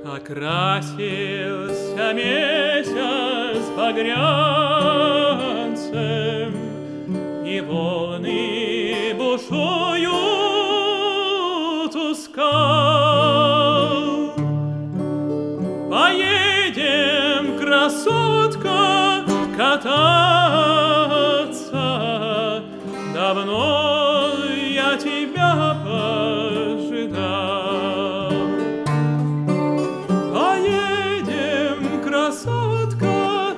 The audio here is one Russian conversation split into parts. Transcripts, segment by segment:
Окрасился месяц багрянцем, и волны бушуют у скал. Поедем, красотка, кататься, давно я тебя пожидал. Поедем, красотка,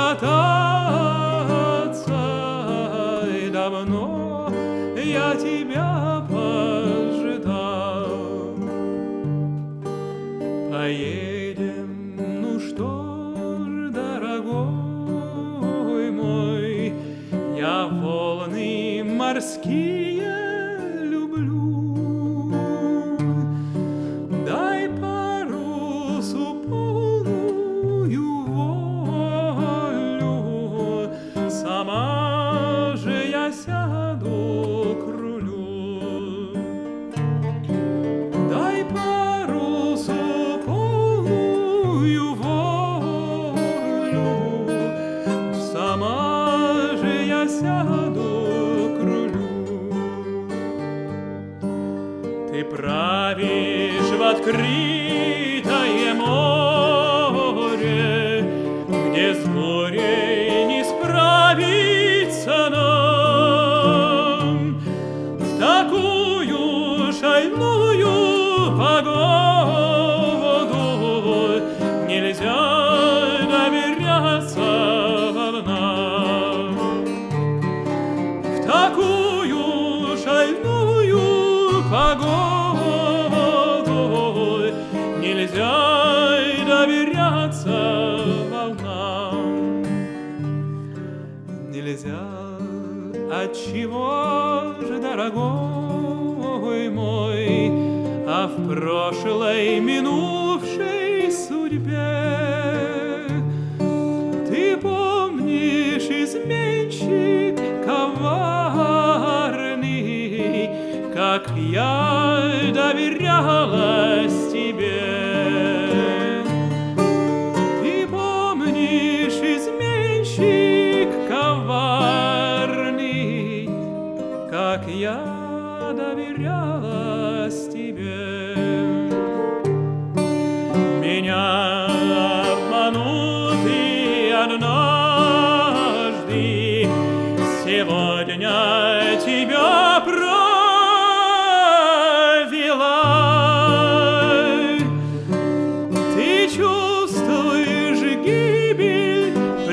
кататься, и давно я тебя пожидал. Поедем, ну что ж, дорогой мой, я волны морские люблю. Дай парусу полную волю, сама же я сяду к рулю. Дай парусу полную волю, сама же я сяду к рулю. Ты правишь в открытое море, где с бурей не справиться нам. В такую шальную погоду нельзя доверяться волнам. В такую шальную погоду нельзя доверяться волнам. Нельзя, отчего же, дорогой мой, а в прошлой минувшей судьбе ты помнишь, изменщик коварный, как я доверялась тебе. Ты помнишь, изменщик коварный, как я доверялась тебе. Меня обманул ты однажды, сегодня тебя провела. Ты чувствуешь гибель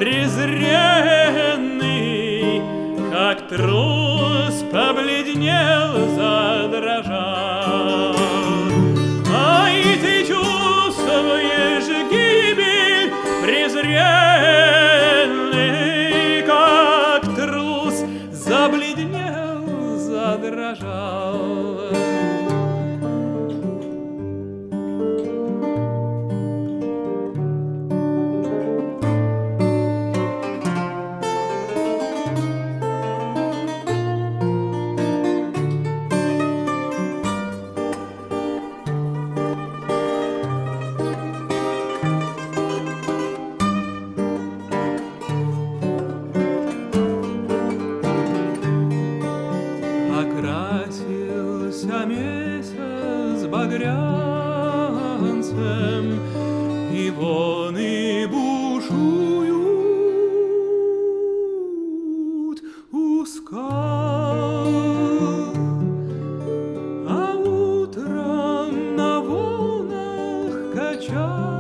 презренный, как трус побледнел, задрожал. Ай, ты чувствуешь гибель презренный, как трус забледнел, задрожал. Окрасился месяц багрянцем, и волны бушуют у скал. А утром на волнах качаются